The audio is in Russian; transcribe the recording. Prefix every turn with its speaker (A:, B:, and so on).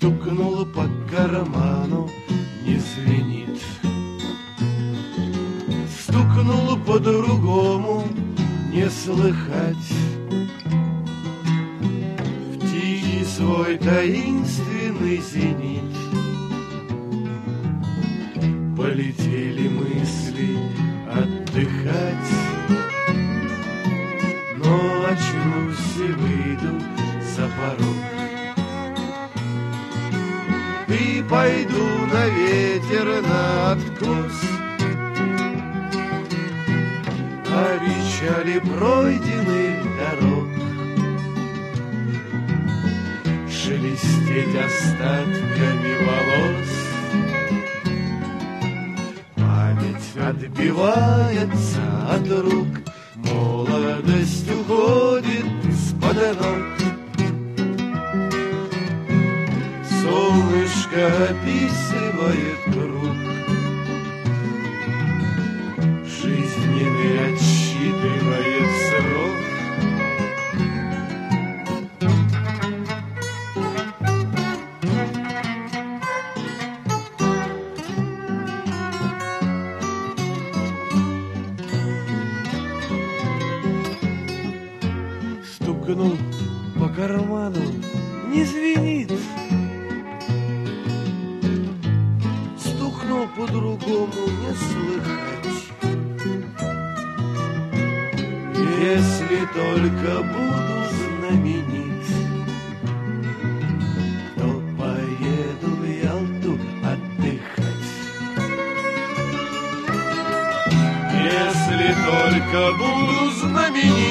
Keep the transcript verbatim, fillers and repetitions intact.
A: Стукнул по карману, не звенит. Стукнул по-другому, не слыхать. В тихий свой таинственный зенит полетели мысли отдыхать. Но очнусь и выйду за порог и пойду на ветер на откос. О печали пройденных дорог шелестеть остатками волос. Память отбивается от рук, молодость уходит из-под ног. Солнышко описывает круг, жизненный отсчитывает срок. Стукнул по карману, не звенит. Стукнул по-другому, не слыхать. Если только буду знаменит, то поеду в Ялту отдыхать. Если только буду знаменит,